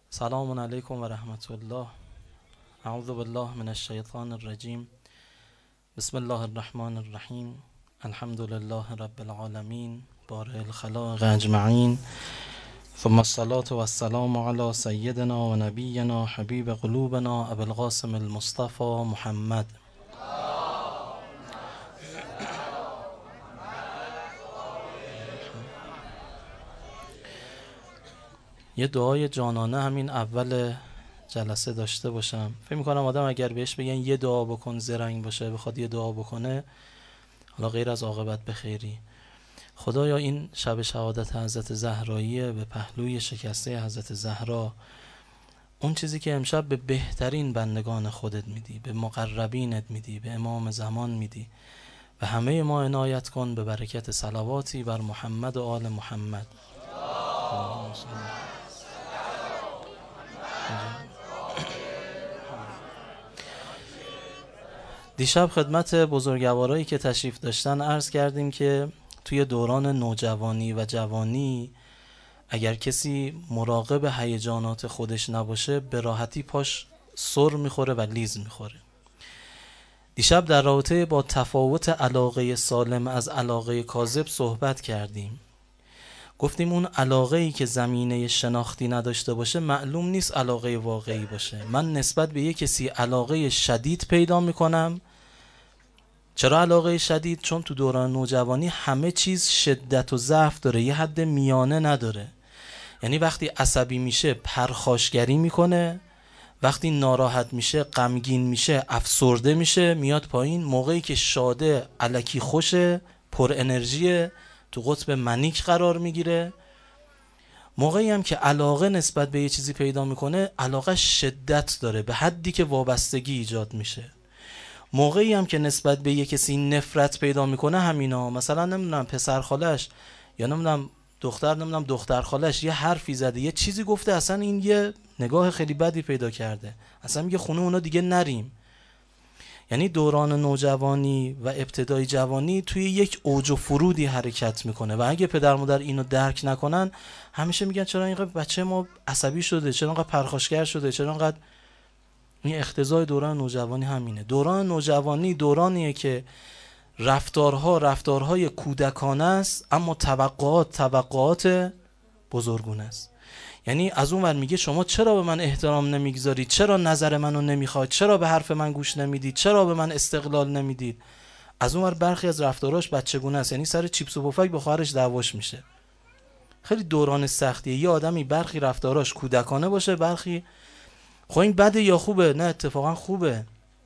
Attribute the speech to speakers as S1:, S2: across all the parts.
S1: سلام علیکم و رحمت الله. اعوذ بالله من الشیطان الرجیم. بسم الله الرحمن الرحیم. الحمد لله رب العالمین بارئ الخلائق اجمعین، ثم الصلاة والسلام علی سیدنا و نبینا حبیب قلوبنا ابی القاسم المصطفى محمد. یه دعای جانانه همین اول جلسه داشته باشم. فکر میکنم آدم اگر بهش بگن یه دعا بکن زرنگ باشه، بخواد یه دعا بکنه، حالا غیر از عاقبت بخیری، خدایا این شب شهادت حضرت زهراییه، به پهلوی شکسته حضرت زهرا اون چیزی که امشب به بهترین بندگان خودت میدی، به مقربینت میدی، به امام زمان میدی، و همه ما عنایت کن به برکت صلواتی بر محمد و آل محمد. دیشب خدمت بزرگوارایی که تشریف داشتن عرض کردیم که توی دوران نوجوانی و جوانی اگر کسی مراقب هیجانات خودش نباشه به راحتی پاش سر میخوره و لیز میخوره. دیشب در رابطه با تفاوت علاقه سالم از علاقه کاذب صحبت کردیم. گفتیم اون علاقه‌ای که زمینه شناختی نداشته باشه معلوم نیست علاقه واقعی باشه. من نسبت به یک کسی علاقه شدید پیدا میکنم. چرا علاقه شدید؟ چون تو دوران نوجوانی همه چیز شدت و ضعف داره، یه حد میانه نداره. یعنی وقتی عصبی میشه پرخاشگری میکنه، وقتی ناراحت میشه غمگین میشه افسرده میشه میاد پایین، موقعی که شاده الکی خوشه پر انرژیه تو قطب منیک قرار میگیره. موقعی هم که علاقه نسبت به یه چیزی پیدا میکنه علاقه شدت داره به حدی که وابستگی ایجاد میشه. موقعی هم که نسبت به یه کسی نفرت پیدا میکنه همینا، مثلا نمیدونم پسر خالش یا نمیدونم دختر خالش یه حرفی زده، یه چیزی گفته، اصلا این یه نگاه خیلی بدی پیدا کرده، اصلا میگه خونه اونا دیگه نریم. یعنی دوران نوجوانی و ابتدای جوانی توی یک اوج و فرودی حرکت میکنه و اگه پدر مادر اینو درک نکنن همیشه میگن چرا اینقدر بچه ما عصبی شده، چرا اینقدر پرخاشگر شده، چرا اینقدر. این اقتضای دوران نوجوانی همینه. دوران نوجوانی دورانیه که رفتارهای کودکانه است، اما توقعات بزرگونه است. یعنی از اون ور میگه شما چرا به من احترام نمیگذارید، چرا نظر منو نمیخواید، چرا به حرف من گوش نمیدید، چرا به من استقلال نمیدید. از اون ور برخی از رفتاراش بچگونه است، یعنی سر چیپس و پفک با خواهرش دعواش میشه. خیلی دوران سختیه. یه آدمی برخی رفتاراش کودکانه باشه، برخی خب این بده یا خوبه؟ نه اتفاقا خوبه.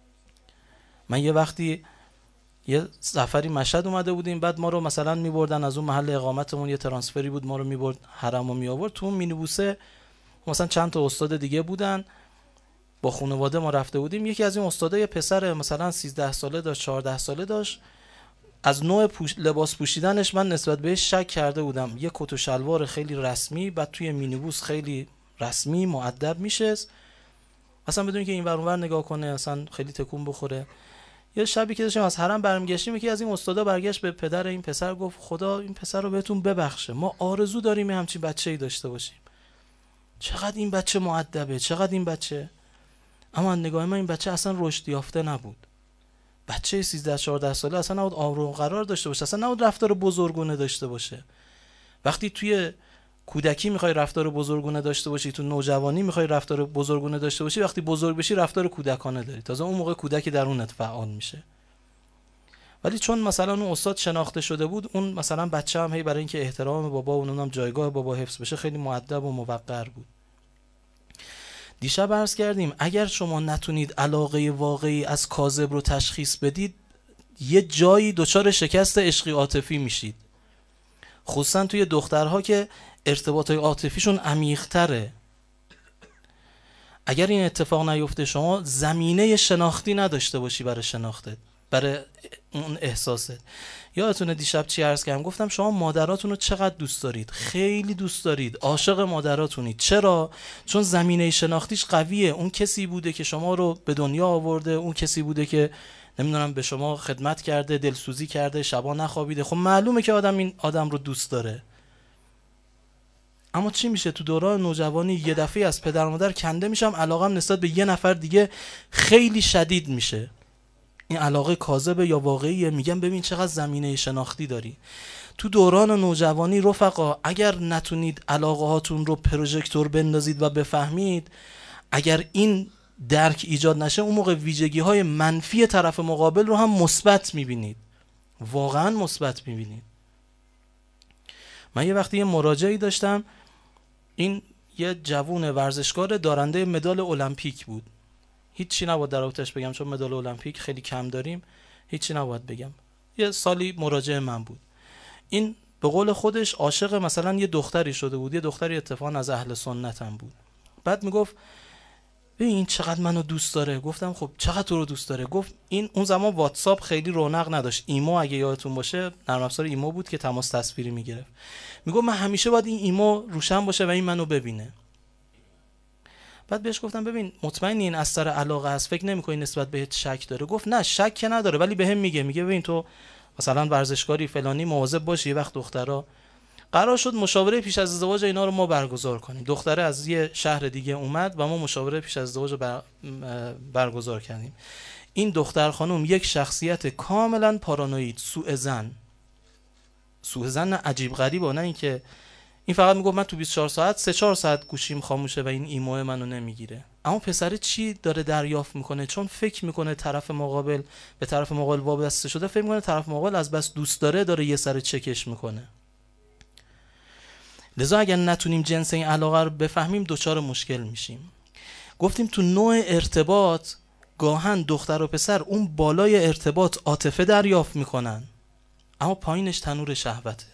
S1: من یه وقتی یه سفری مشهد اومده بودیم، بعد ما رو مثلا میبردن از اون محل اقامتمون، یه ترانسفری بود ما رو میبرد حرم و میآورد تو اون مینیبوسه، مثلا چند تا استاد دیگه بودن با خانواده ما رفته بودیم. یکی از این استادا یه پسر مثلا 13 ساله داشت، 14 ساله داشت. از نوع لباس پوشیدنش من نسبت بهش شک کرده بودم. یه کت و شلوار خیلی رسمی، بعد توی مینیبوس خیلی رسمی مؤدب میشه، اصلا بدون که این ور اون ور نگاه کنه، اصلا خیلی تکون بخوره. یه شبی که داشتیم از حرم برمیگشتیم، یکی از این استادا برگشت به پدر این پسر گفت خدا این پسر رو بهتون ببخشه، ما آرزو داریم همچین بچه‌ای داشته باشیم. چقدر این بچه مؤدبه، چقدر این بچه. اما نگاه من این بچه اصلا رشد یافته نبود. بچه 13 14 ساله اصلا نبود آروم قرار داشته باشه، اصلا نبود رفتار بزرگونه داشته باشه. وقتی توی کودکی میخوای رفتار بزرگونه داشته باشی، تو نوجوانی میخوای رفتار بزرگونه داشته باشی، وقتی بزرگ بشی رفتار کودکانه داری، تازه اون موقع کودک درونت فعال میشه. ولی چون مثلا اون استاد شناخته شده بود، اون مثلا بچه هم هی برای اینکه احترام بابا و اونم جایگاه بابا حفظ بشه خیلی مؤدب و موقر بود. دیشب عرض کردیم اگر شما نتونید علاقه واقعی از کاذب رو تشخیص بدید، یه جایی دچار شکست عشقی عاطفی میشید، خصوصا توی دخترها که ارتباطات عاطفیشون عمیق‌تره. اگر این اتفاق نیفته، شما زمینه شناختی نداشته باشی برای شناختت، برای اون احساست. یادتونه دیشب چی عرض کردم؟ گفتم شما مادراتون رو چقدر دوست دارید، خیلی دوست دارید، عاشق مادراتونید. چرا؟ چون زمینه شناختیش قویه. اون کسی بوده که شما رو به دنیا آورده، اون کسی بوده که نمیدونم به شما خدمت کرده، دلسوزی کرده، شبا نخوابیده. خب معلومه که آدم این آدم رو دوست داره. اما چی میشه تو دوران نوجوانی یه دفعه از پدر و مادر کنده میشم، علاقم نسبت به یه نفر دیگه خیلی شدید میشه. این علاقه کاذبه یا واقعیه؟ میگم ببین چقدر زمینه شناختی داری. تو دوران نوجوانی رفقا اگر نتونید علاقه هاتون رو پروژکتور بندازید و بفهمید، اگر این درک ایجاد نشه، اون موقع ویژگی های منفی طرف مقابل رو هم مثبت میبینید، واقعا مثبت میبینید. من یه وقتی یه مراجعی داشتم، این یه جوون ورزشکار دارنده مدال المپیک بود. هیچی نباید در رابطش بگم چون مدال المپیک خیلی کم داریم، هیچی نباید بگم. یه سالی مراجع من بود. این به قول خودش عاشق مثلا یه دختری شده بود، یه دختری اتفاقا از اهل سنت هم بود. بعد میگفت ببین این چقدر منو دوست داره. گفتم خب چقدر تو رو دوست داره؟ گفت این اون زمان واتساپ خیلی رونق نداشت، ایمو اگه یادتون باشه نرم افزار ایمو بود که تماس تصویری میگرفت. میگفت من همیشه باید این ایمو روشن باشه و این منو ببینه. بعد بهش گفتم ببین مطمئنی این اثر علاقه است؟ فکر نمی‌کنی نسبت بهت شک داره؟ گفت نه شک که نداره، ولی بهم میگه ببین تو مثلا ورزشکاری فلانی، مواظب باش یه وقت دخترا. قرار شد مشاوره پیش از ازدواج اینا رو ما برگزار کنیم. دختره از یه شهر دیگه اومد و ما مشاوره پیش از ازدواج برگزار کردیم. این دختر خانم یک شخصیت کاملا پارانوید، سوء زن عجیب غریبه. نه اینکه این فقط میگفت من تو 24 ساعت 3-4 ساعت گوشیم خاموشه و این ایمو منو نمیگیره. اما پسر چی داره دریافت میکنه؟ چون فکر میکنه طرف مقابل به طرف مقابل وابسته شده، فکر میکنه طرف مقابل از بس دوست داره یه سر چکش میکنه. لذا اگر نتونیم جنس این علاقه رو بفهمیم دچار مشکل میشیم. گفتیم تو نوع ارتباط گاهن دختر و پسر اون بالای ارتباط عاطفه دریافت میکنن، اما پایینش تنور شهوته.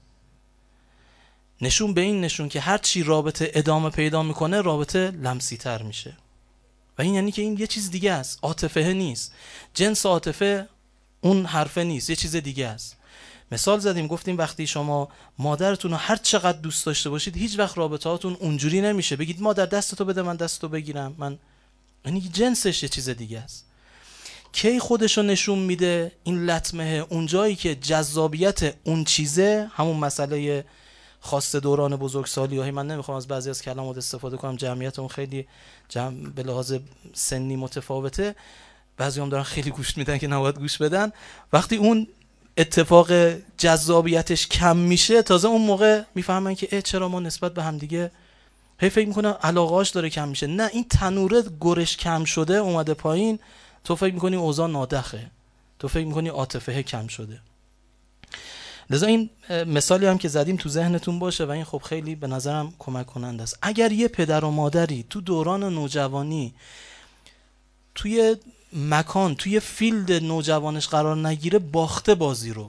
S1: نشون به این نشون که هر چی رابطه ادامه پیدا میکنه رابطه لمسی تر میشه و این یعنی که این یه چیز دیگه است، عاطفه نیست. جنس عاطفه اون حرفه نیست، یه چیز دیگه است. مثال زدیم گفتیم وقتی شما مادرتون رو هر چقدر دوست داشته باشید هیچ وقت رابطه‌هاتون اونجوری نمیشه بگید مادر دستتو بده من دستتو بگیرم. من یعنی جنسش یه چیز دیگه است. کی خودشو نشون میده این لطمه؟ اونجایی که جذابیت اون چیزه، همون مسئله خاص دوران بزرگسالی. و من نمیخوام از بعضی از کلمات استفاده کنم، جمعیت اون خیلی به لحاظ سنی متفاوته، بعضی هم دارن خیلی گوش میدن که نباید گوش بدن. وقتی اون اتفاق جذابیتش کم میشه تازه اون موقع میفهمن که چرا ما نسبت به هم دیگه فکر میکنن علاقه‌اش داره کم میشه. نه، این تنوره گرش کم شده اومده پایین، تو فکر میکنی اوضاع نادخه، تو فکر میکنی عاطفه کم شده. لذا این مثالی هم که زدیم تو ذهنتون باشه و این خب خیلی به نظرم کمک کننده است. اگر یه پدر و مادری تو دوران نوجوانی توی مکان توی فیلد نوجوانش قرار نگیره، باخته بازی رو.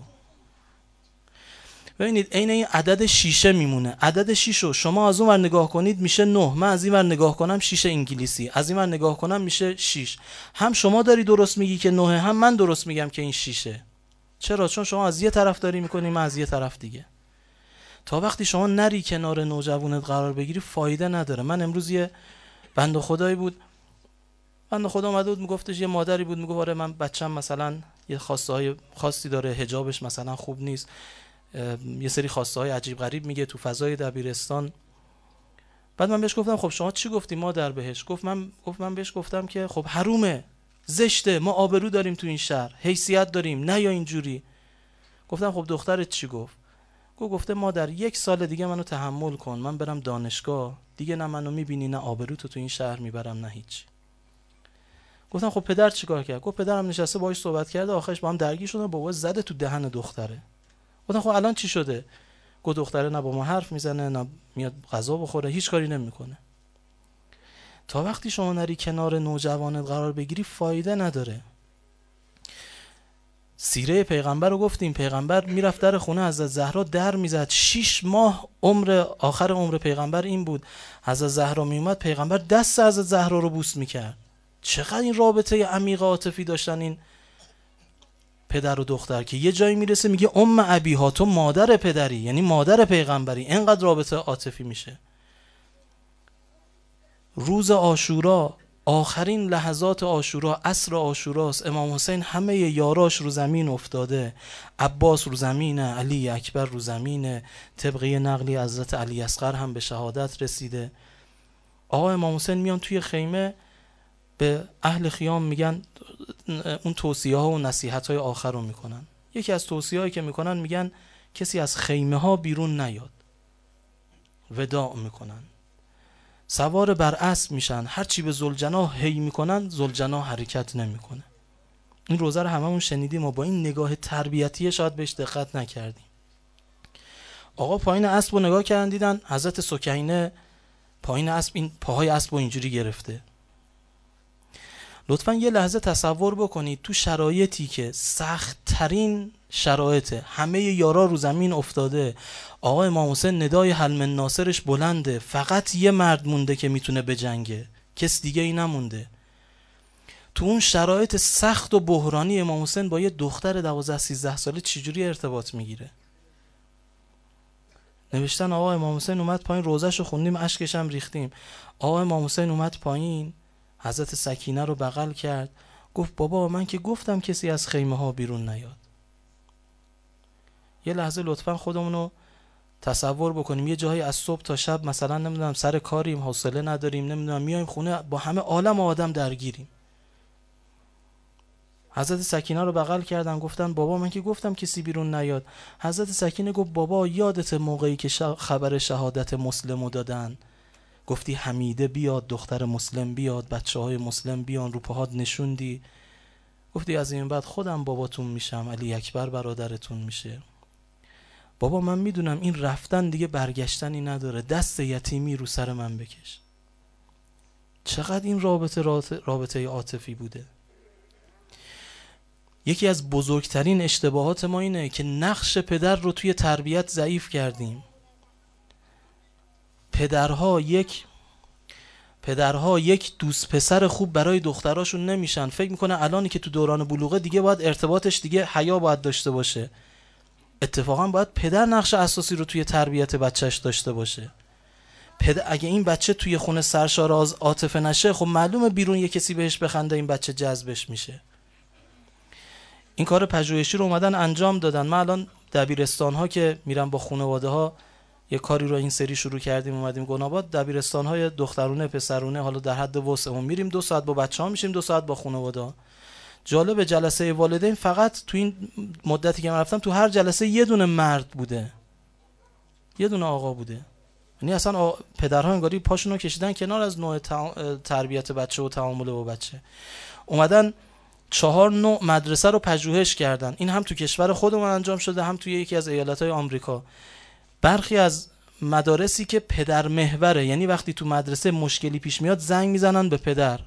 S1: ببینید عین این عدد شیشه میمونه. عدد 6 رو شما از اون ور نگاه کنید میشه 9، من از این ور نگاه کنم 6 انگلیسی، از این ور نگاه کنم میشه 6. هم شما داری درست میگی که 9، هم من درست میگم که این 6. چرا؟ چون شما از یه طرف داری میکنی، من از یه طرف دیگه. تا وقتی شما نری کنار نوجوانت قرار بگیری فایده نداره. من امروز یه بنده خدایی بود، بنده خدا اومده بود میگفتش، یه مادری بود میگفت آره من بچم مثلا یه خواسته های خاصی داره، حجابش مثلا خوب نیست، یه سری خواسته های عجیب غریب میگه تو فضای دبیرستان. بعد من بهش گفتم خب شما چی گفتی مادر بهش؟ گفت من بهش گفتم که خب حرومه، زشته، ما آبرو داریم تو این شهر، حیثیت داریم، نه یا اینجوری. گفتم خب دخترت چی گفت؟ گفته مادر 1 سال دیگه منو تحمل کن، من برم دانشگاه، دیگه نه منو میبینی نه آبرو تو این شهر میبرم نه هیچ. گفتم خب پدر چیکار کرد؟ گفت پدرم نشسته باهاش صحبت کرده، آخرش با هم درگیر شدن، بابا زده تو دهن دختره. گفتم خب الان چی شده؟ گفت دختره نه با ما حرف میزنه نه میاد غذا بخوره، هیچ کاری نمیکنه. تا وقتی شما نری کنار نوجوانت قرار بگیری فایده نداره. سیره پیغمبر رو گفتیم، پیغمبر میرفت در خونه حضرت زهرا در میزد، 6 ماه آخر عمر پیغمبر این بود. حضرت زهرا میومد، پیغمبر دست حضرت زهرا رو بوس میکرد. چقدر این رابطه عمیق عاطفی داشتن این پدر و دختر که یه جایی میرسه میگه ام ابیها، تو مادر پدری، یعنی مادر پیغمبری. اینقدر رابطه عاطفی میشه. روز عاشورا آخرین لحظات عاشورا، عصر عاشوراست، امام حسین همه یاراش رو زمین افتاده، عباس رو زمینه، علی اکبر رو زمینه، طبقه نقلی حضرت علی اصغر هم به شهادت رسیده. آقا امام حسین میان توی خیمه به اهل خیام میگن اون توصیه ها و نصیحت های آخر رو میکنن. یکی از توصیه هایی که میکنن میگن کسی از خیمه ها بیرون نیاد، وداع میکنن، سوار بر اسب میشن، هرچی به ذوالجناح هی میکنن ذوالجناح حرکت نمیکنه. این روزه رو هممون شنیدیم و با این نگاه تربیتی شاید بهش دقت نکردیم. آقا پایین اسب رو نگاه کردن دیدن حضرت سکینه پایین اسب این پاهای اسب رو اینجوری گرفته. لطفاً یه لحظه تصور بکنید تو شرایطی که سخت ترین شرایط، همه یارا رو زمین افتاده، آقا امام حسین ندای حل من ناصرش بلنده، فقط یه مرد مونده که میتونه بجنگه، کس دیگه ای نمونده. تو اون شرایط سخت و بحرانی امام حسین با یه دختر 12-13 ساله چجوری ارتباط میگیره؟ نوشتن آقا امام حسین اومد پایین، روزه‌شو خوندیم اشکش هم ریختیم. آقا امام حسین اومد پایین، حضرت سکینه رو بغل کرد، گفت بابا من که گفتم کسی از خیمه ها بیرون نیاد. یه لحظه لطفا خودمونو تصور بکنیم، یه جایی از صبح تا شب مثلا نمیدونم سر کاریم، حوصله نداریم، نمیدونم میایم خونه با همه عالم آدم درگیریم. حضرت سکینه رو بغل کردن گفتن بابا من که گفتم کسی بیرون نیاد. حضرت سکینه گفت بابا یادت موقعی که خبر شهادت مسلمو دادن گفتی حمیده بیاد، دختر مسلم بیاد، بچه‌های مسلم بیان، رو پاهات نشوندی، گفتی از این بعد خودم باباتون میشم، علی اکبر برادرتون میشه. بابا من میدونم این رفتن دیگه برگشتنی نداره، دست یتیمی رو سر من بکش. چقدر این رابطه عاطفی بوده. یکی از بزرگترین اشتباهات ما اینه که نقش پدر رو توی تربیت ضعیف کردیم. پدرها یک دوست پسر خوب برای دختراشون نمیشن. فکر میکنه الانی که تو دوران بلوغه دیگه باید ارتباطش دیگه حیا باید داشته باشه. اتفاقا باید پدر نقش اساسی رو توی تربیت بچهش داشته باشه. اگه این بچه توی خونه سرشار از عاطفه نشه، خب معلومه بیرون یه کسی بهش بخنده این بچه جذبش میشه. این کار پژوهشی رو اومدن انجام دادن. من الان دبیرستان ها که میرم با خانواده ها یه کاری رو این سری شروع کردیم، اومدیم گناباد، دبیرستان های دخترونه پسرونه، حالا در حد وسعمون میریم 2 ساعت با بچه‌ها میشیم، 2 ساعت با خانواده ها. جالب جلسه والدین فقط تو این مدتی که من رفتم تو هر جلسه یه دونه مرد بوده، یه دونه آقا بوده. یعنی اصلا پدرها انگاری پاشون رو کشیدن کنار از نوع تربیت بچه و تعامل با بچه. اومدن 4 نوع مدرسه رو پژوهش کردن. این هم تو کشور خودمون انجام شده، هم توی یکی از ایالت‌های آمریکا. برخی از مدارسی که پدر محوره، یعنی وقتی تو مدرسه مشکلی پیش میاد زنگ میزنن به پدر.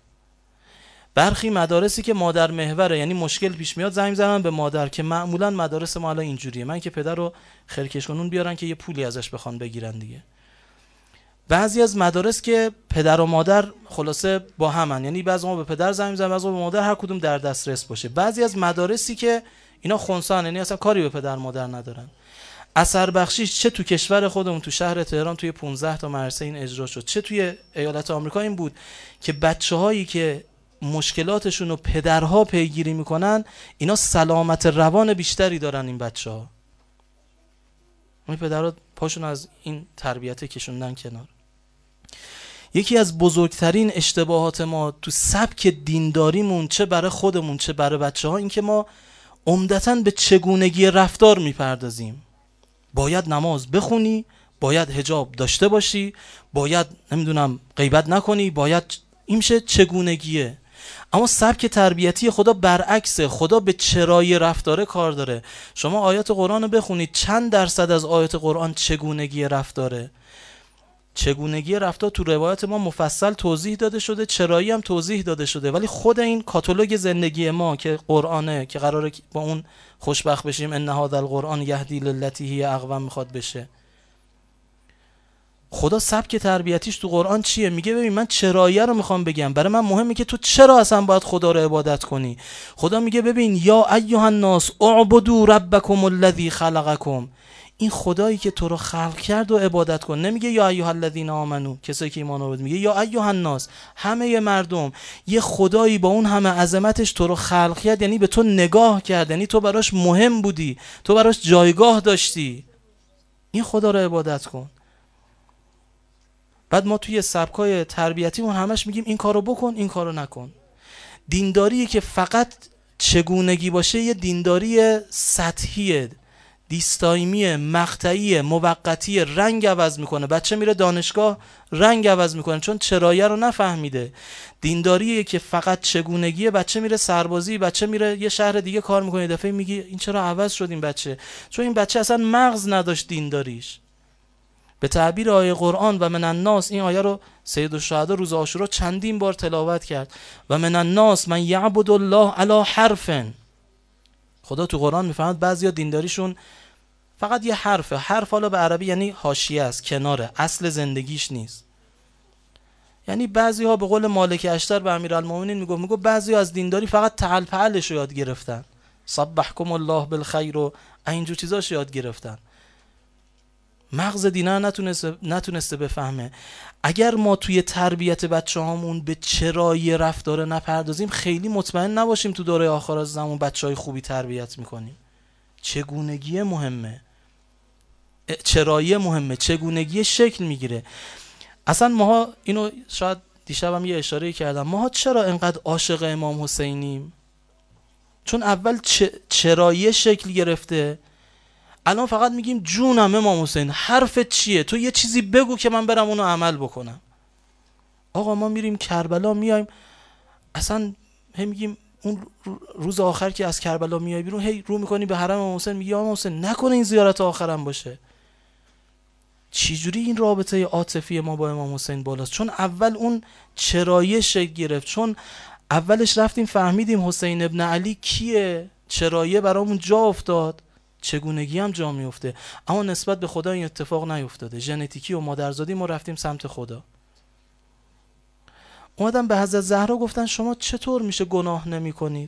S1: برخی مدارسی که مادر محوره، یعنی مشکل پیش میاد زنگ میزنن به مادر، که معمولا مدارس ما الان اینجوریه، من که پدر رو خرکش کنون بیارن که یه پولی ازش بخوان بگیرن دیگه. بعضی از مدارس که پدر و مادر خلاصه با همن، یعنی بعضی ما به پدر زنگ میزنن، بعضی به مادر، هر کدوم در دسترس باشه. بعضی از مدارسی که اینا خنثان، یعنی اصلا کاری به پدر مادر ندارن. اثر بخشیش چه تو کشور خودمون تو شهر تهران توی 15 تا مدرسه این اجرا شد، چه توی ایالت آمریکا این بود که بچه‌هایی که مشکلاتشون رو پدرها پیگیری میکنن، اینا سلامت روان بیشتری دارن. این بچه‌ها، این پدرها پاشون از این تربیت کشوندن کنار. یکی از بزرگترین اشتباهات ما تو سبک دینداریمون، چه برای خودمون چه برای بچه‌ها، این که ما عمدتاً به چگونگی رفتار میپردازیم. باید نماز بخونی، باید حجاب داشته باشی، باید نمیدونم غیبت نکنی، باید این میشه چگونگیه. اما سبک تربیتی خدا برعکسه. خدا به چرایی رفتاره کار داره. شما آیات قرآن رو بخونید، چند درصد از آیات قرآن چگونگی رفتاره. چگونگی رفتار تو روایت ما مفصل توضیح داده شده، چرایی هم توضیح داده شده، ولی خود این کاتالوگ زندگی ما که قرآنه، که قراره با اون خوشبخت بشیم، ان هذا القرآن یهدی للتی هی اقوم میخواد بشه، خدا سبک تربیتیش تو قرآن چیه؟ میگه ببین من چراییه رو میخوام بگم، برای من مهمه که تو چرا اصلا باید خدا رو عبادت کنی. خدا میگه ببین یا ایها الناس اعبدوا ربکم الذی خلقکم، این خدایی که تو رو خلق کرد و عبادت کن. نمیگه یا ایها الذین آمنو، کسایی که ایمان آورد، میگه یا ایها الناس، همه مردم. یه خدایی با اون همه عظمتش تو رو خلق کرد، یعنی به تو نگاه کرد، یعنی تو براش مهم بودی، تو براش جایگاه داشتی. این خدا رو عبادت کن. بعد ما توی سبکای تربیتیمون همش میگیم این کارو بکن، این کارو نکن. دینداری که فقط چگونگی باشه یه دینداری سطحیه، دیستایمیه، مقطعیه، موقتیه، رنگ عوض میکنه. بچه میره دانشگاه رنگ عوض میکنه چون چرایه رو نفهمیده. دینداریه که فقط چگونگیه، بچه میره سربازی، بچه میره یه شهر دیگه کار میکنه، دفعه میگی این چرا عوض شد این بچه؟ چون این بچه اصلا مغز نداشت دینداریش. به تعبیر آیه قرآن و من الناس، این آیه رو سید الشهدا روز عاشورا چندین بار تلاوت کرد. و من الناس من یعبد الله علی حرف. خدا تو قرآن میفهمد بعضیا دینداریشون فقط یه حرفه. حرف حالا به عربی یعنی حاشیه است، کناره، اصل زندگیش نیست. یعنی بعضی‌ها به قول مالک اشتر به امیرالمومنین میگه بعضی‌ها از دینداری فقط تعال فعلش رو یاد گرفتن، صبحکم الله بالخیر و اینجور چیزاش یاد گرفتن. مغز دینه نتونسته بفهمه. اگر ما توی تربیت بچه‌هامون به چرایی رفتار نپردازیم، خیلی مطمئن نباشیم تو دوره آخر از زمان بچه‌های خوبی تربیت میکنیم. چگونگی مهمه، چرایی مهمه، چگونگی شکل میگیره. اصلا ماها اینو شاید دیشبم یه اشاره کردم، ماها چرا انقدر عاشق امام حسینیم؟ چون اول چرایی شکل گرفته. الان فقط میگیم جونم امام حسین، حرفت چیه؟ تو یه چیزی بگو که من برم اونو عمل بکنم. آقا ما میریم کربلا، میایم اصلا هم میگیم اون روز آخر که از کربلا میای بیرون، هی رو میکنی به حرم امام حسین، میگی امام حسین نکنه این زیارت آخرم باشه. چجوری این رابطه عاطفی ما با امام حسین بالاست؟ چون اول اون چرایی شکل گرفت، چون اولش رفتیم فهمیدیم حسین ابن علی کیه، چرایی برامون جا افتاد، چگونگی هم جا میفته. اما نسبت به خدا این اتفاق نیفتاده. ژنتیکی و مادرزادی ما رفتیم سمت خدا. اومدن به حضرت زهرا گفتن شما چطور میشه گناه نمی کنید؟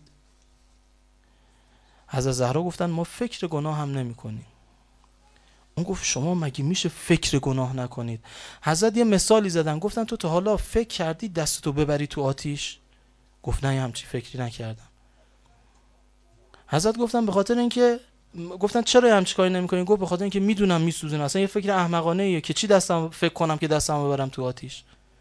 S1: حضرت زهرا گفتن ما فکر گناه هم نمی کنیم. اون گفت شما مگه میشه فکر گناه نکنید؟ حضرت یه مثالی زدن، گفتن تو تا حالا فکر کردی دستتو ببری تو آتیش؟ گفت نه همچی فکری نکردم. حضرت گفتن به خاطر اینکه، گفتن چرا همچی کاری نمی‌کنی؟ گفت به خاطر اینکه میدونم میسوزونه. اصلا یه فکر احمقانه ایه که چی دستم فکر کنم که دستمو ببرم تو آتیش.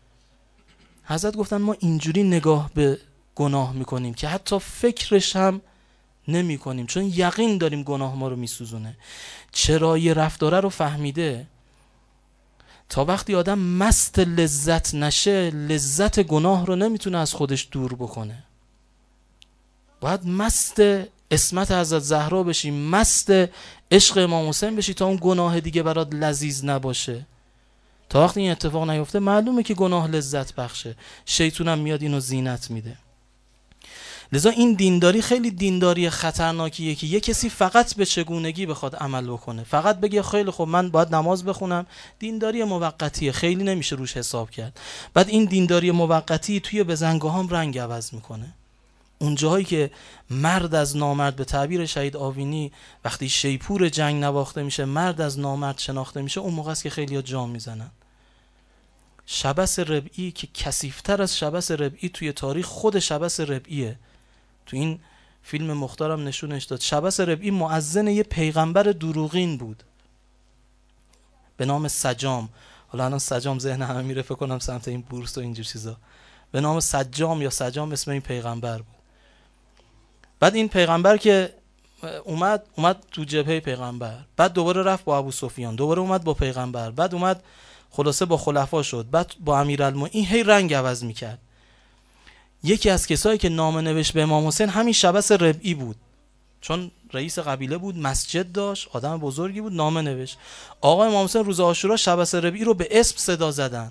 S1: حضرت گفتن ما اینجوری نگاه به گناه میکنیم که حتی فکرش هم نمی کنیم، چون یقین داریم گناه ما رو میسوزونه. چرایی رفتاره رو فهمیده. تا وقتی آدم مست لذت نشه، لذت گناه رو نمیتونه از خودش دور بکنه. باید مست عصمت حضرت زهرا بشی، مست عشق امام حسین بشی تا اون گناه دیگه برات لذیذ نباشه. تا وقتی این اتفاق نیفته معلومه که گناه لذت بخشه، شیطونم میاد اینو زینت میده. لذا این دینداری خیلی دینداری خطرناکیه که یه کسی فقط به چگونگی بخواد عمل بکنه، فقط بگه خیلی خب من باید نماز بخونم. دینداری موقتیه، خیلی نمیشه روش حساب کرد. بعد این دینداری موقتی توی بزنگاهام رنگ عوض میکنه. اون جاهایی که مرد از نامرد، به تعبیر شهید آوینی، وقتی شیپور جنگ نواخته میشه مرد از نامرد شناخته میشه، اون موقع است که خیلی‌ها جام میزنن. شبس ربعی که کثیف‌تر از شبس ربعی توی تاریخ خود شبس ربعیه. تو این فیلم مختارم نشونش داد. شبس ربعی مؤذن یه پیغمبر دروغین بود به نام سجام. حالا الان سجام ذهن همه میره فکر کنم سمت این بورس و اینجور چیزا. به نام سجام یا سجام اسم این پیغمبر بود. بعد این پیغمبر که اومد تو جبهه پیغمبر، بعد دوباره رفت با ابو سفیان، دوباره اومد با پیغمبر، بعد اومد خلاصه با خلفا شد، بعد با امیرالمومنین، هی رنگ عوض میکرد. یکی از کسایی که نامه نوشت به امام حسین همین شبس ربعی بود، چون رئیس قبیله بود، مسجد داشت، آدم بزرگی بود، نامه نوشت. آقا امام حسین روز عاشورا شبس ربعی رو به اسم صدا زدن.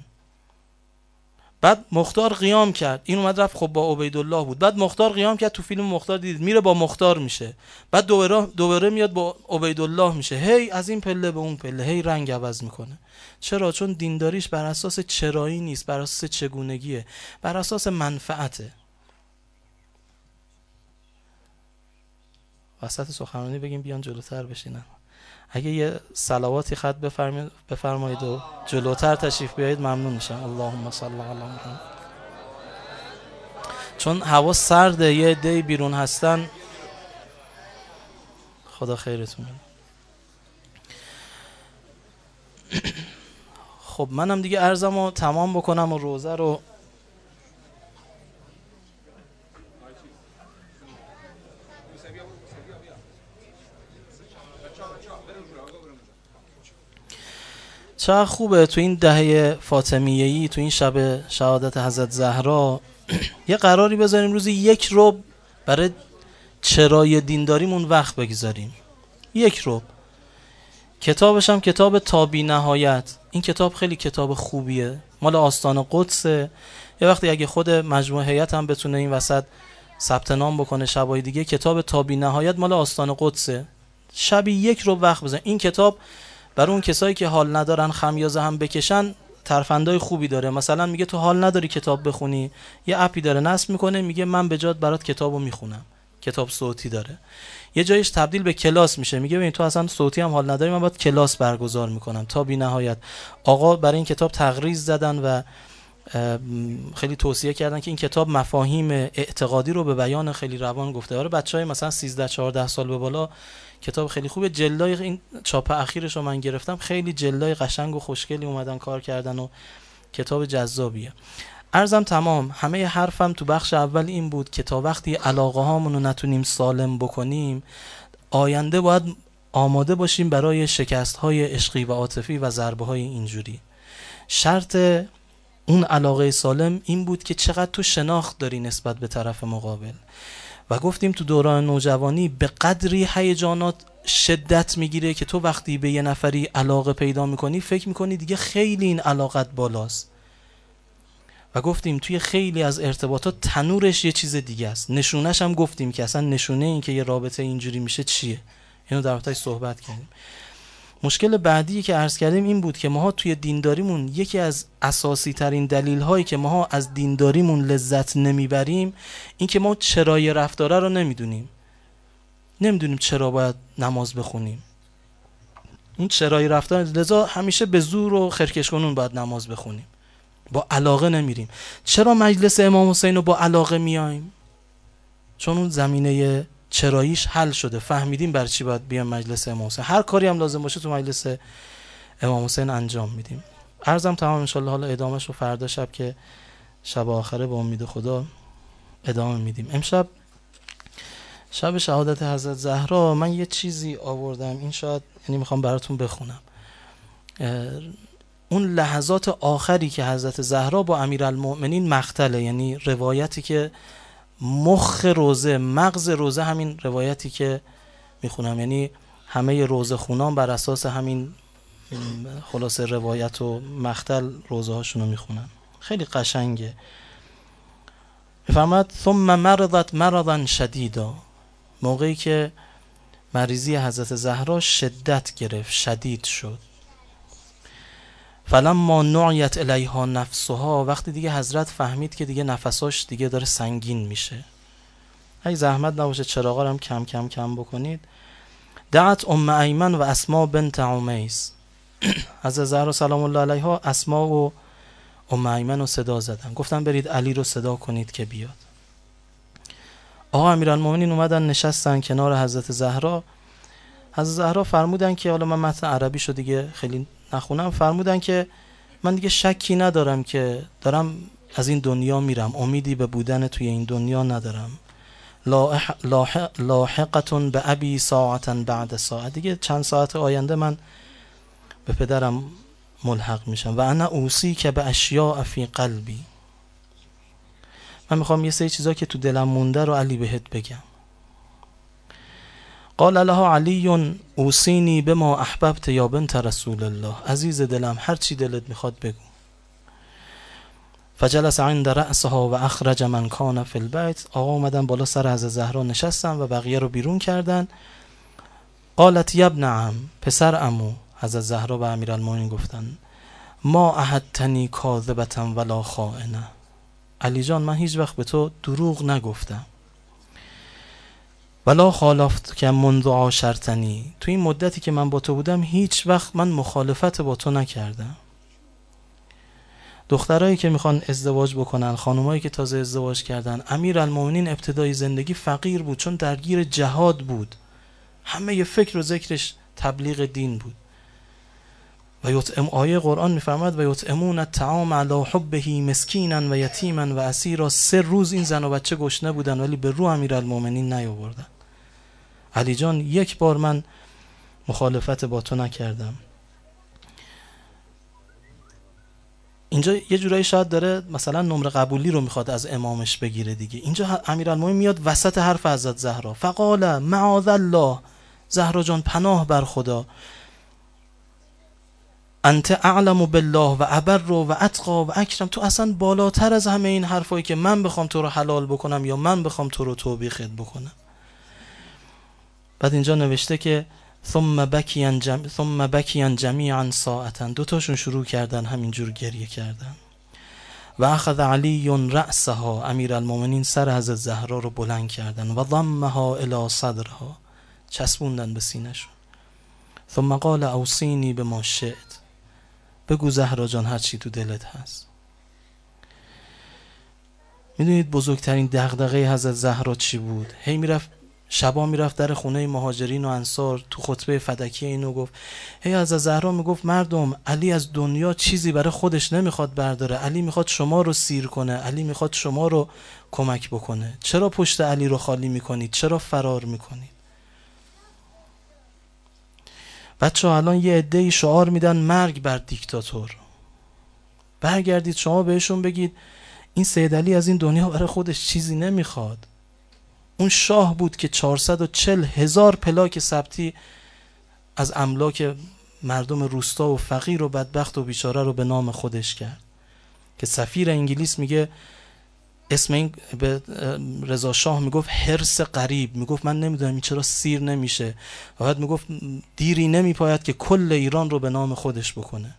S1: بعد مختار قیام کرد، این اومد رفت خب با عبیدالله بود. بعد مختار قیام کرد، تو فیلم مختار دیدید میره با مختار میشه، بعد دوباره میاد با عبیدالله میشه، هی از این پله به اون پله، هی رنگ عوض میکنه. چرا؟ چون دینداریش بر اساس چرایی نیست، بر اساس چگونگیه، بر اساس منفعته. وسط سخنرانی بگیم بیان جلوتر بشینن. اگه یه صلواتی خط بفرمایید و جلوتر تشریف بیایید ممنون میشم. اللهم صل علی محمد. چون هوا سرده، یه عده‌ای بیرون هستن. خدا خیرتون بده. خب منم دیگه عرضمو تمام بکنم و روزه رو چقدر خوبه تو این دهه فاطمیه‌ای، تو این شب شهادت حضرت زهرا یه قراری بذاریم روزی 1 ربع برای چرای دینداریمون وقت بگذاریم. 1 ربع. کتابش هم کتاب تا بی نهایت. این کتاب خیلی کتاب خوبیه، مال آستان قدسه. یه وقتی اگه خود مجموعه هیئت هم بتونه این وسط ثبت نام بکنه شبای دیگه، کتاب تا بی نهایت مال آستان قدسه. شبی 1 ربع وقت بذارین. این کتاب برای اون کسایی که حال ندارن خمیازه هم بکشن ترفندای خوبی داره. مثلا میگه تو حال نداری کتاب بخونی، یه اپی داره نصب میکنه، میگه من به جات برات کتابو میخونم. کتاب صوتی داره. یه جایش تبدیل به کلاس میشه، میگه ببین تو اصلا صوتی هم حال نداری، من باید کلاس برگزار میکنم تا بی نهایت. آقا برای این کتاب تقریض زدن و خیلی توصیه کردن که این کتاب مفاهیم اعتقادی رو به بیان خیلی روان گفته. برای بچهای مثلا 13-14 سال به بالا کتاب خیلی خوبه. جلدای این چاپ اخیرش رو من گرفتم، خیلی جلدای قشنگ و خوشگلی اومدن کار کردن و کتاب جذابیه. عرضم تمام. همه حرفم تو بخش اول این بود که تا وقتی علاقه هامون رو نتونیم سالم بکنیم، آینده باید آماده باشیم برای شکست های عشقی و عاطفی و ضربه های اینجوری. شرط اون علاقه سالم این بود که چقدر تو شناخت داری نسبت به طرف مقابل. و گفتیم تو دوران نوجوانی به قدری هیجانات شدت میگیره که تو وقتی به یه نفری علاقه پیدا میکنی فکر میکنی دیگه خیلی این علاقت بالاست. و گفتیم توی خیلی از ارتباطات تنورش یه چیز دیگه است. نشونش هم گفتیم که اصلا نشونه این که یه رابطه اینجوری میشه چیه. اینو در رابطه‌اش صحبت کردیم. مشکل بعدی که عرض کردیم این بود که ماها توی دینداریمون یکی از اساسی ترین دلیل هایی که ماها از دینداریمون لذت نمیبریم این که ما چرای رفتاره رو نمیدونیم چرا باید نماز بخونیم. این چرای رفتار، لذا همیشه به زور و خرکش کنون باید نماز بخونیم، با علاقه نمیریم. چرا مجلس امام حسین رو با علاقه میایم؟ چون اون زمینه چراییش حل شده، فهمیدیم بر چی باید بیام مجلس امام حسین. هر کاری هم لازم باشه تو مجلس امام حسین انجام میدیم. عرضم تمام. انشالله حالا ادامهش رو فردا شب که شب آخره با امید خدا ادامه میدیم. امشب شب شهادت حضرت زهرا من یه چیزی آوردم، این شاید میخوام براتون بخونم. اون لحظات آخری که حضرت زهرا با امیرالمؤمنین مقتله، یعنی روایتی که مخ روزه، مغز روزه، همین روایتی که میخونم، یعنی همه روزه خونان بر اساس همین خلاصه روایت و مقتل روزه هاشونو میخونن. خیلی قشنگه. میفرماد ثم مرضت مرضا شدیدا، موقعی که مریضی حضرت زهرا شدت گرفت، شدید شد. فلما نعیت الیها نفسها، وقتی دیگه حضرت فهمید که دیگه نفساش دیگه داره سنگین میشه، اگه زحمت نباشه چراغا رو هم کم کم کم بکنید. دعت ام ایمن و اسما بنت عمیس، حضرت زهرا سلام الله علیها اسما و ام ایمن رو صدا زدن، گفتن برید علی رو صدا کنید که بیاد. آقا امیرالمومنین اومدن نشستن کنار حضرت زهرا. حضرت زهرا فرمودن که، حالا من متن عربیشو دیگه خیلی نخونم، فرمودن که من دیگه شکی ندارم که دارم از این دنیا میرم، امیدی به بودن توی این دنیا ندارم. لاحقتون به ابی ساعتا بعد ساعت، دیگه چند ساعت آینده من به پدرم ملحق میشم. و انا اوصی که به اشیاء فی قلبی، من میخوام یه سری چیزا که تو دلم مونده رو علی بهت بگم. قال لها علی اوصینی بما احببت یا بنت رسول الله، عزیز دلم هر چی دلت میخواد بگو. فجلس عند رأسها و اخرج من کان فی البیت، آقا اومدن بالا سر حضرت زهرا نشستن و بقیه رو بیرون کردن. قالت یبن عم، پسر عمو، حضرت زهرا به امیرالمومنین گفتن ما احدتنی کاذبة ولا خائنه، علی جان من هیچ وقت به تو دروغ نگفتم. ولا خالفت که منذ عاشرتنی، تو این مدتی که من با تو بودم هیچ وقت من مخالفت با تو نکردم. دخترایی که میخوان ازدواج بکنن، خانمایی که تازه ازدواج کردن، امیرالمومنین ابتدای زندگی فقیر بود چون درگیر جهاد بود، همه ی فکر و ذکرش تبلیغ دین بود. و یطعم، آیه قرآن میفرماد و یطعمون الطعام علی حبه مسکینا و یتیما و اسیرا. 3 روز این زن و بچه گشنه بودن ولی به رو امیرالمومنین نیاوردن. علی جان یک بار من مخالفت با تو نکردم. اینجا یه جورایی شاید داره مثلا نمره قبولی رو میخواد از امامش بگیره دیگه. اینجا امیرالمومنین میاد وسط حرف حضرت زهرا، فقال معاذ الله، زهرا جان پناه بر خدا، انت اعلم بالله و ابر و اتقا و اکرم، تو اصلا بالاتر از همه این حرفایی که من بخوام تو رو حلال بکنم یا من بخوام تو رو توبیخت بکنم. بعد اینجا نوشته که ثم بکیان جمیعا ساعتا، دوتاشون شروع کردن همینجور گریه کردن. و اخذ علی رأسها، امیرالمومنین سر حضرت زهرا رو بلند کردن، و ضمها الی صدرها، چسبوندن به سینه‌شون. ثم قال اوصینی بما شئت، بگو زهرا جان هر چی تو دلت هست. میدونید بزرگترین دغدغه حضرت زهرا چی بود؟ هی میرفت شبا میرفت در خونه مهاجرین و انصار، تو خطبه فدکی اینو گفت، هی حضرت زهرا میگفت مردم، علی از دنیا چیزی برای خودش نمیخواد برداره، علی میخواد شما رو سیر کنه، علی میخواد شما رو کمک بکنه، چرا پشت علی رو خالی میکنید؟ چرا فرار میکنید؟ بچه ها الان یه عده‌ای شعار میدن مرگ بر دیکتاتور. برگردید شما بهشون بگید این سید علی از این دنیا برای خودش چیزی نمیخواد. اون شاه بود که 440,000 پلاک ثبتی از املاک مردم روستا و فقیر و بدبخت و بیچاره رو به نام خودش کرد، که سفیر انگلیس میگه اسم این به رضا شاه میگفت حرص غریب، میگفت من نمیدونم این چرا سیر نمیشه، و بعد میگفت دیری نمیپاید که کل ایران رو به نام خودش بکنه.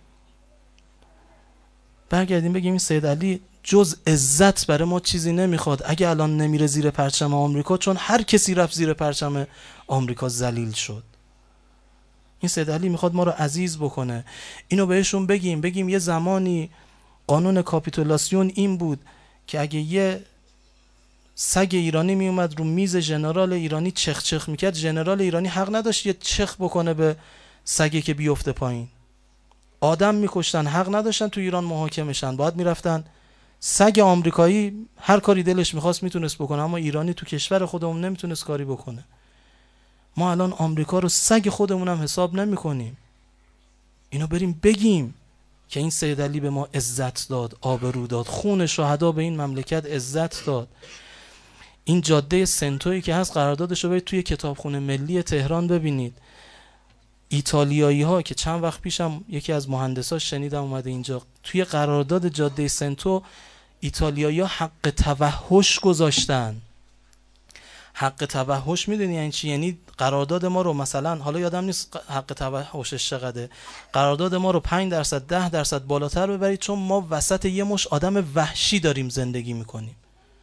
S1: برگردیم بگیم این سید علی جز عزت برای ما چیزی نمیخواد. اگه الان نمیره زیر پرچم آمریکا، چون هر کسی رفت زیر پرچم آمریکا ذلیل شد. این سید علی میخواد ما رو عزیز بکنه. اینو بهشون بگیم یه زمانی قانون کاپیتولاسیون این بود که اگه یه سگ ایرانی میومد رو میز ژنرال ایرانی چخ چخ میکرد، ژنرال ایرانی حق نداشت یه چخ بکنه به سگی که بیفته پایین. آدم میکشتن، حق نداشتن تو ایران محاکمشن، باید میرفتن. سگ آمریکایی هر کاری دلش میخواست میتونست بکنه، اما ایرانی تو کشور خودمون نمیتونست کاری بکنه. ما الان آمریکا رو سگ خودمون هم حساب نمیکنیم. اینو بریم بگیم که این سید علی به ما عزت داد، آبرو داد، خون شهدا به این مملکت عزت داد. این جاده سنتویی که هست قراردادش رو برید توی کتابخونه ملی تهران ببینید. ایتالیایی ها که چند وقت پیشم یکی از مهندسا شنیدم اومده اینجا، توی قرارداد جاده سنتو ایتالیایی ها حق توحش گذاشتن. حق توحش میدونی یعنی چی؟ یعنی قرارداد ما رو مثلا، حالا یادم نیست حق توحشش چقدره، قرارداد ما رو 5% 10% بالاتر ببرید، چون ما وسط یه مش آدم وحشی داریم زندگی میکنیم.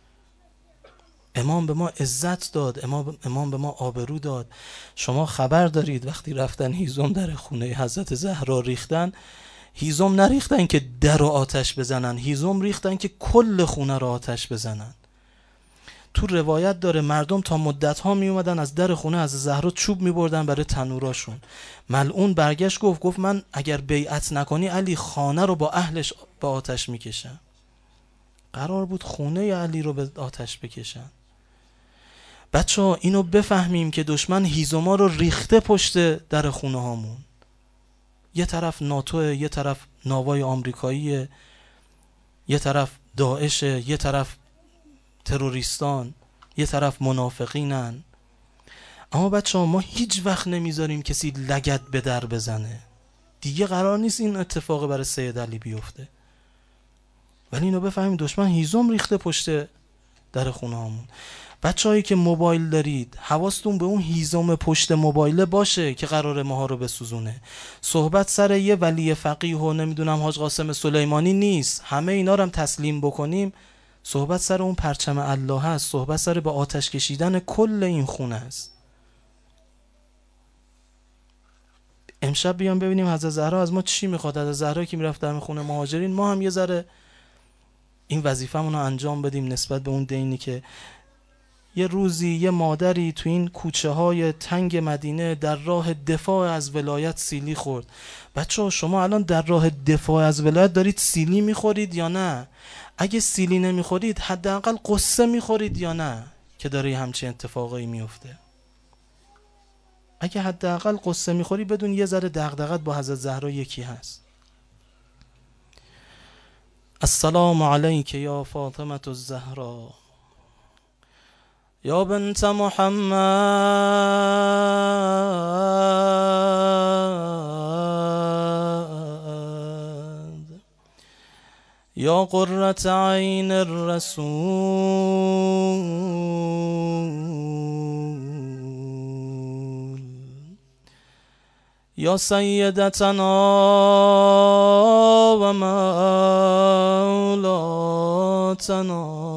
S1: امام به ما عزت داد، امام به ما آبرو داد. شما خبر دارید وقتی رفتن هیزم در خونه حضرت زهرا ریختن، هیزم نریختن که در رو آتش بزنن، هیزم ریختن که کل خونه رو آتش بزنن. تو روایت داره مردم تا مدت ها می اومدن از در خونه از زهرا چوب می بردن برای تنوراشون. ملعون برگشت گفت من اگر بیعت نکنی علی خانه رو با اهلش به آتش می کشن. قرار بود خونه علی رو به آتش بکشن. بچه ها اینو بفهمیم که دشمن هیزوما رو ریخته پشت در خونه هامون. یه طرف ناتوه، یه طرف ناوای آمریکاییه، یه طرف داعشه، یه طرف تروریستان، یه طرف منافقینن. اما بچه ها ما هیچ وقت نمیذاریم کسی لگد به در بزنه. دیگه قرار نیست این اتفاق برای سید علی بیفته. ولی اینو بفهمیم دشمن هیزم ریخته پشت در خونه هامون. بچه هایی که موبایل دارید حواستون به اون هیزم پشت موبایله باشه که قراره ماها رو بسوزونه. صحبت سر یه ولی فقیه و نمیدونم حاج قاسم سلیمانی نیست. همه اینا رو هم تسلیم بکنیم صحبت سر اون پرچم الله هست، صحبت سر به آتش کشیدن کل این خونه است. امشب بیام ببینیم حضرت زهرا از ما چی میخواد. حضرت زهرا که میرفت در خونه مهاجرین، ما هم یه ذره این وظیفه‌مون رو انجام بدیم نسبت به اون دینی که یه روزی یه مادری تو این کوچه های تنگ مدینه در راه دفاع از ولایت سیلی خورد. بچه‌ها شما الان در راه دفاع از ولایت دارید سیلی میخورید یا نه؟ اگه سیلی نمیخورید حداقل قصه میخورید یا نه که داره همچین اتفاقایی میفته؟ اگه حداقل قصه میخوری بدون یه ذره دغدغت با حضرت زهرا یکی هست. السلام علیک یا فاطمه الزهرا یا بنت محمد یا قرة عین الرسول یا سیدتنا و مولاتنا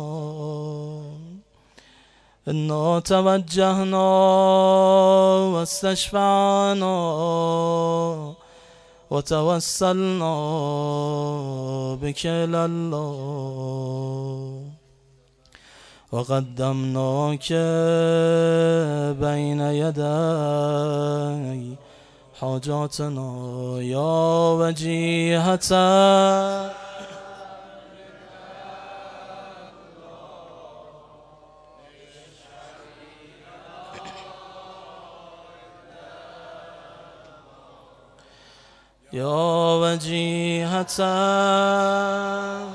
S1: انا توجهنا و استشفعنا و توسلنا بك الی الله و قدمناک بین یدی حاجاتنا یا وجیهتا یا وجیهتا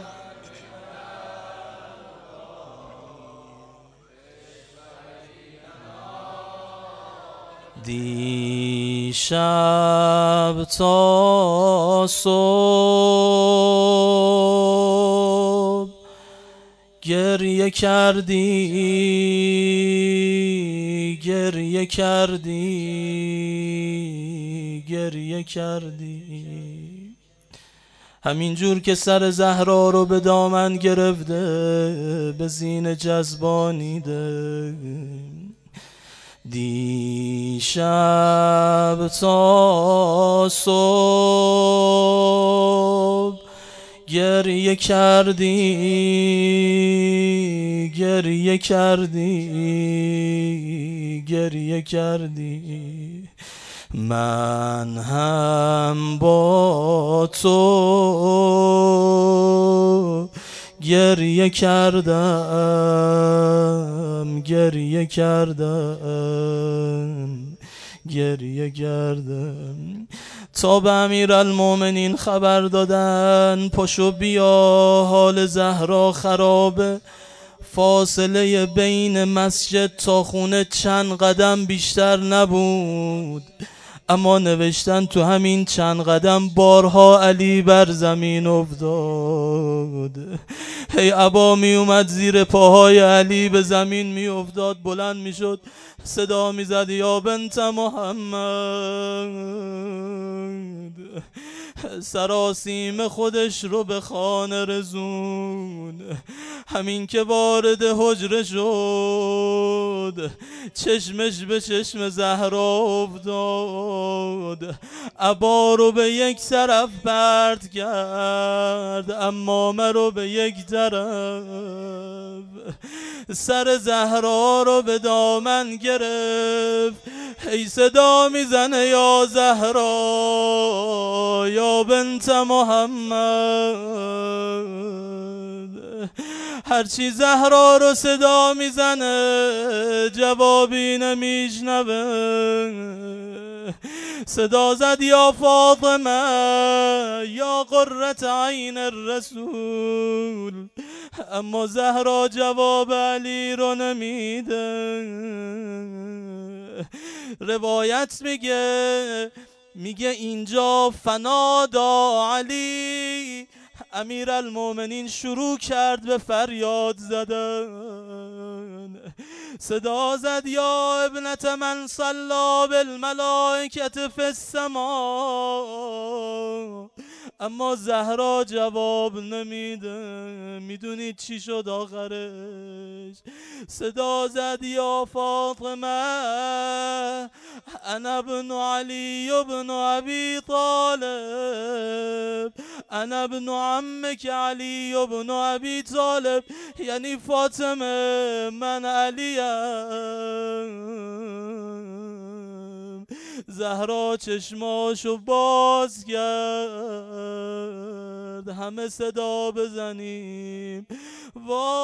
S1: دیشب تا صبح گریه کردی گریه کردی گریه کردی، همینجور که سر زهرا رو به دامن گرفته به زین جذبانیده. دیشب تا صبح گریه کردی گریه کردی گریه کردی، من هم با تو گریه کردم گریه کردم گریه کردم، تا به امیرالمومنین خبر دادن پاشو بیا حال زهرا خرابه، فاصله بین مسجد تا خونه چند قدم بیشتر نبود، اما نوشتن تو همین چند قدم بارها علی بر زمین افتاد. هی عبا می اومد زیر پاهای علی به زمین می افتاد، بلند می شد صدا می زد یا بنت محمد. سراسیم خودش رو به خانه رسون، همین که وارد حجره شد چشمش به چشم زهرا افتاد، عبا رو به یک طرف پرت کرد، عمامه رو به یک طرف، سر زهرا رو به دامن گرفت، ای صدا میزنه یا زهرا یا بنت محمد. هرچی زهرا رو صدا میزنه جوابی نمیشنوه، صدا زد یا فاطمه یا قرة عین الرسول، اما زهرا جواب علی رو نمیده. روایت میگه اینجا فنادا علی، امیرالمومنین شروع کرد به فریاد زدن، صدا زد یا ابنت من صلی بالملائکة فی السما، اما زهرا جواب نمیده. میدونید چی شد آخرش؟ صدا زد یا فاطمه انا ابن علی ابن ابی طالب، انا ابن عمک علی ابن ابی طالب. یعنی فاطمه من علیم. زهرا چشماشو باز کرد، همه صدا بزنیم وای